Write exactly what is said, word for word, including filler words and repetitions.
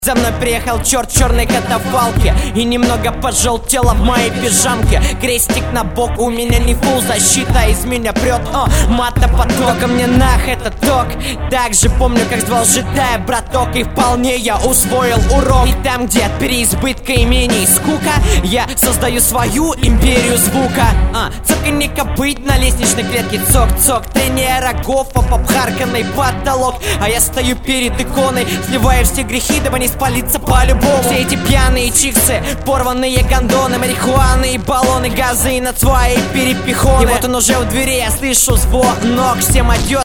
За мной приехал черт в черной катафалке и немного пожелтело в моей пижамке. Крестик на бок, у меня не фул защита, из меня прет, о, матопоток. Только мне нах этот ток. Также помню, как звал житая браток, и вполне я усвоил урок. И там, где от переизбытка имений скука, я создаю свою империю звука. а, Цоканье копыт на лестничной клетке, цок-цок, трение рогов об обхарканный потолок. А я стою перед иконой, сливая все грехи, дабы не спалиться по-любому. Все эти пьяные чиксы, порванные гондоны, марихуаны и баллоны, газы и над свои перепихоны. И вот он уже у двери, я слышу звонок, всем адьос.